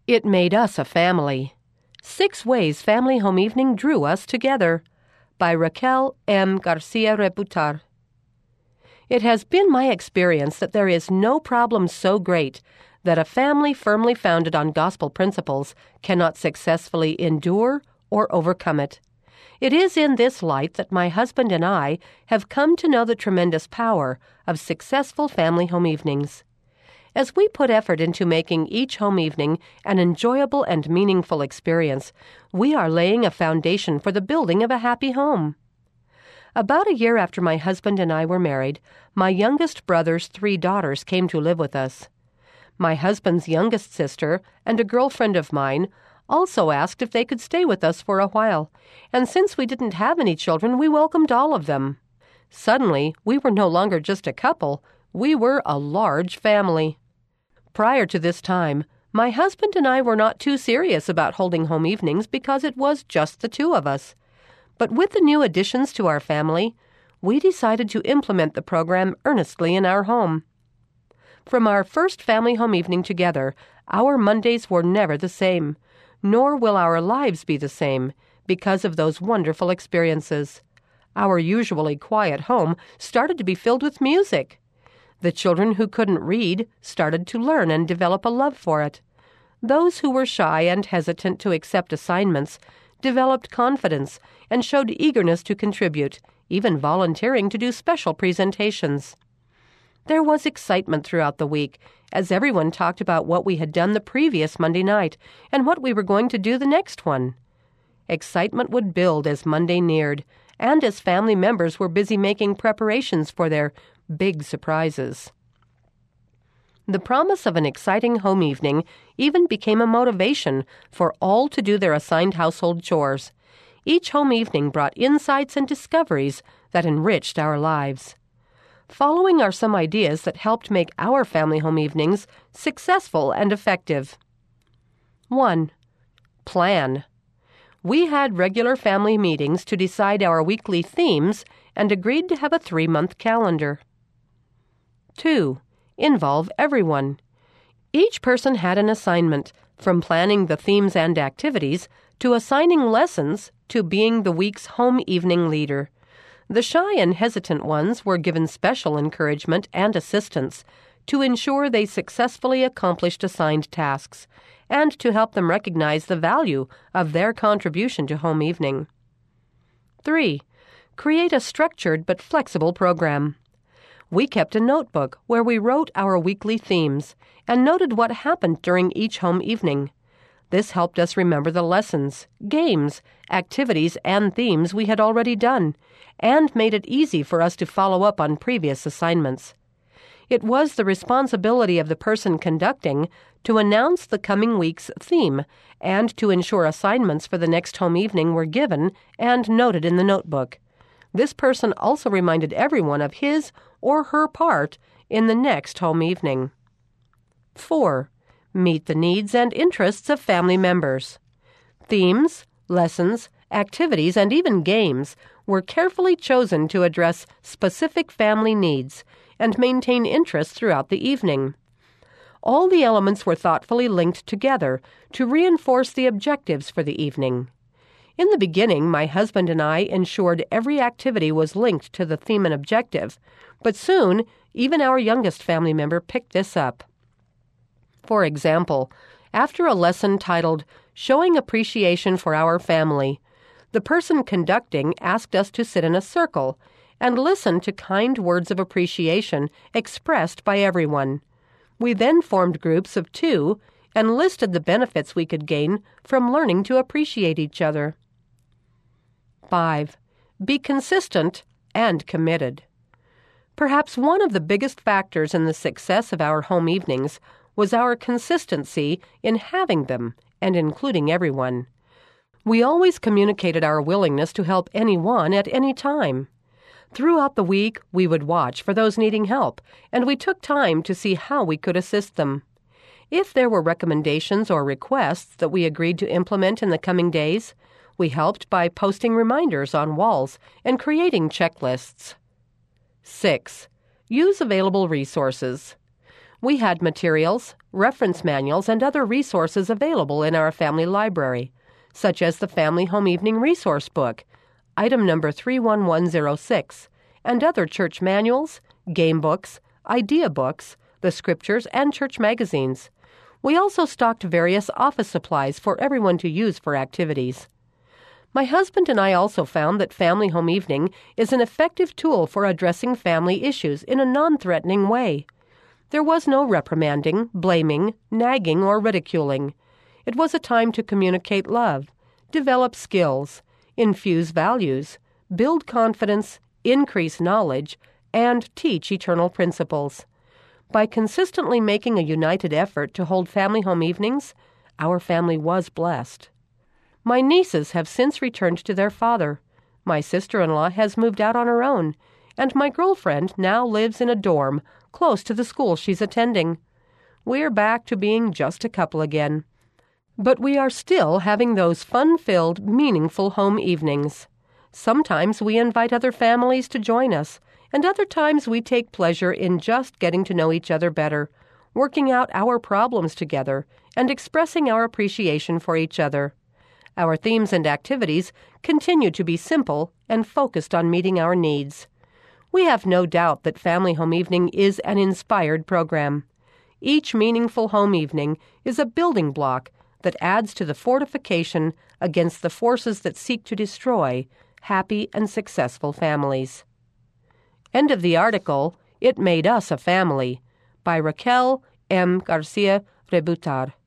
It made us a family. 6 Ways Family Home Evening Drew Us Together by Raquel M. Garcia Reputar. It has been my experience that there is no problem so great that a family firmly founded on gospel principles cannot successfully endure or overcome it. It is in this light that my husband and I have come to know the tremendous power of successful family home evenings. As we put effort into making each home evening an enjoyable and meaningful experience, we are laying a foundation for the building of a happy home. About a year after my husband and I were married, my youngest brother's 3 daughters came to live with us. My husband's youngest sister and a girlfriend of mine also asked if they could stay with us for a while, and since we didn't have any children, we welcomed all of them. Suddenly, we were no longer just a couple, we were a large family. Prior to this time, my husband and I were not too serious about holding home evenings because it was just the 2 of us. But with the new additions to our family, we decided to implement the program earnestly in our home. From our first family home evening together, our Mondays were never the same, nor will our lives be the same because of those wonderful experiences. Our usually quiet home started to be filled with music. The children who couldn't read started to learn and develop a love for it. Those who were shy and hesitant to accept assignments developed confidence and showed eagerness to contribute, even volunteering to do special presentations. There was excitement throughout the week as everyone talked about what we had done the previous Monday night and what we were going to do the next one. Excitement would build as Monday neared, and as family members were busy making preparations for their big surprises. The promise of an exciting home evening even became a motivation for all to do their assigned household chores. Each home evening brought insights and discoveries that enriched our lives. Following are some ideas that helped make our family home evenings successful and effective. 1. Plan. We had regular family meetings to decide our weekly themes and agreed to have a 3-month calendar. 2. Involve everyone. Each person had an assignment, from planning the themes and activities, to assigning lessons, to being the week's home evening leader. The shy and hesitant ones were given special encouragement and assistance to ensure they successfully accomplished assigned tasks, and to help them recognize the value of their contribution to home evening. 3. Create a structured but flexible program. We kept a notebook where we wrote our weekly themes and noted what happened during each home evening. This helped us remember the lessons, games, activities, and themes we had already done, and made it easy for us to follow up on previous assignments. It was the responsibility of the person conducting to announce the coming week's theme and to ensure assignments for the next home evening were given and noted in the notebook. This person also reminded everyone of his or her part in the next home evening. 4. Meet the needs and interests of family members. Themes, lessons, activities, and even games were carefully chosen to address specific family needs and maintain interest throughout the evening. All the elements were thoughtfully linked together to reinforce the objectives for the evening. In the beginning, my husband and I ensured every activity was linked to the theme and objective, but soon, even our youngest family member picked this up. For example, after a lesson titled Showing Appreciation for Our Family, the person conducting asked us to sit in a circle and listen to kind words of appreciation expressed by everyone. We then formed groups of 2 and listed the benefits we could gain from learning to appreciate each other. 5. Be consistent and committed. Perhaps one of the biggest factors in the success of our home evenings was our consistency in having them and including everyone. We always communicated our willingness to help anyone at any time. Throughout the week, we would watch for those needing help, and we took time to see how we could assist them. If there were recommendations or requests that we agreed to implement in the coming days, we helped by posting reminders on walls and creating checklists. 6. Use available resources. We had materials, reference manuals, and other resources available in our family library, such as the Family Home Evening Resource Book, item number 31106, and other church manuals, game books, idea books, the scriptures, and church magazines. We also stocked various office supplies for everyone to use for activities. My husband and I also found that Family Home Evening is an effective tool for addressing family issues in a non-threatening way. There was no reprimanding, blaming, nagging, or ridiculing. It was a time to communicate love, develop skills, infuse values, build confidence, increase knowledge, and teach eternal principles. By consistently making a united effort to hold family home evenings, our family was blessed. My nieces have since returned to their father. My sister-in-law has moved out on her own, and my girlfriend now lives in a dorm close to the school she's attending. We're back to being just a couple again. But we are still having those fun-filled, meaningful home evenings. Sometimes we invite other families to join us, and other times we take pleasure in just getting to know each other better, working out our problems together, and expressing our appreciation for each other. Our themes and activities continue to be simple and focused on meeting our needs. We have no doubt that Family Home Evening is an inspired program. Each meaningful home evening is a building block that adds to the fortification against the forces that seek to destroy happy and successful families. End of the article, It Made Us a Family, by Raquel M. Garcia Rebutar.